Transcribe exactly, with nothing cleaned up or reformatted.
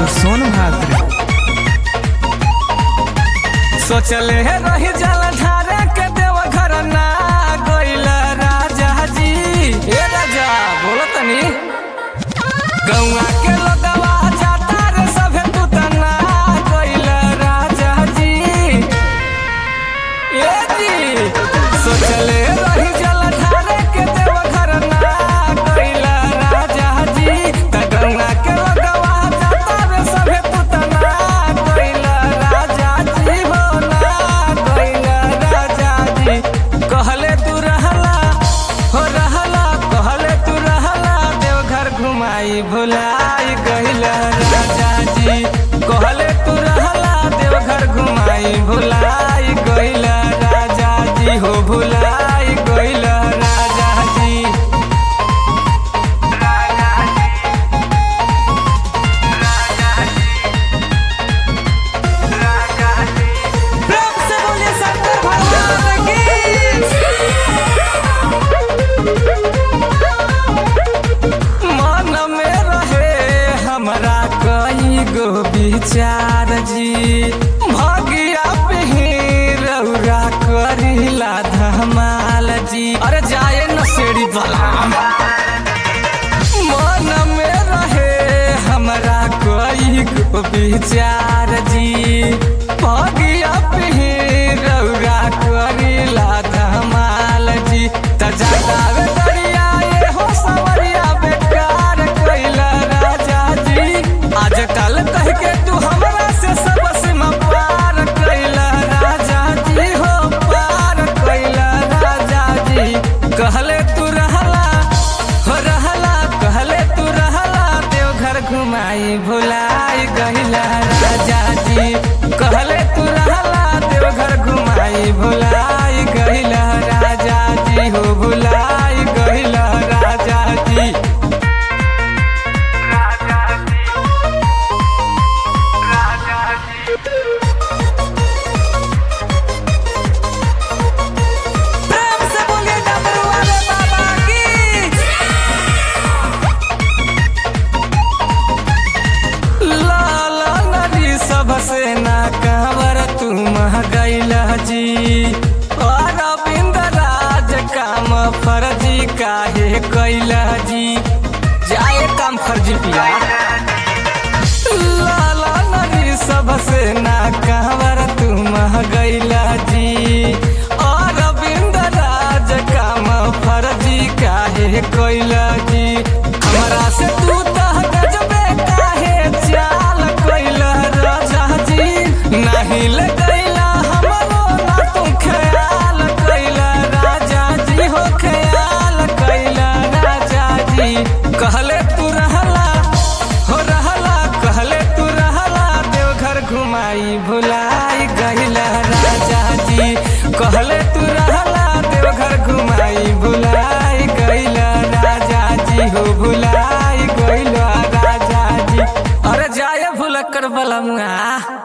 सोनभद्र। सोचले है रही जल ढारे के देव घर ना गइल राजा जी। ए राजा बोलो तनी गौआ के लोगवा जाता रे सभे तू तना गइल राजा जी। ए जी सोचले रही जल ढारे के देव घर ना गइल राजा जी। त गौआ के लोगवा जाता रे सभे तू तना गइल राजा जी। हो ना गइल राजा जी। कहले तू रहला हो रहला कहले तू रहला देवघर घुमाई भुलाई गइल राजा जी। कहले तू रहला देवघर घुमाई भुलाई गइल राजा जी। हो भुलाई गइल राजा जी। प्रेम से बोलिए शंकर भगवान की। मन में रहे हमरा कई गो विचार जी। भगिया पिही रौरा करिला धमाल जी। अरे जाए न सेड़ी बलाम। मन में रहे हमरा कई गो विचार जी। भगिया पिही रौरा करिला धमाल जी। त जावे दरिया ये हो सवरिया बेकार कइल राजा जी। आज कल कह के तू हमरा से सब सीमा पार कइल राजा जी। हो पार कइल राजा जी। कहले तू रहला हो रहला कहले तू रहला देवघर घुमाई भुलाई गइल राजा जी। कहले तू रहला देवघर घुमाई भुलाई गइल राजा जी। हो भुलाई गइल राजा जी। प्रेम से बोलिए डमरू वाले बाबा की। लाला नदी सबसे ना कांवर तू मह गइल जी। और अरविंद राज काम फर्जी काहे कइल जी। जाए काम फर्जी पिया। लाला नदी सबसे ना कांवर तू मह गइल जी। और अरविंद राज काम फर्जी काहे कइल जी। हमरा से तू तह गजबे काहे चाल कइल राजा जी। नहीं ले गइला हमरो ना तू ख्याल कइल राजा जी। हो ख्याल कइल राजा जी। कहले तू रहला हो रहला कहले तू रहला देवघर घुमाई भुलाई गइल राजा जी। कहले तू रहला देवघर घुमाई भुलाई गइल राजा जी। हो भुलाई गइल राजा जी। अरे जाए भुलक्कर बलमुआ।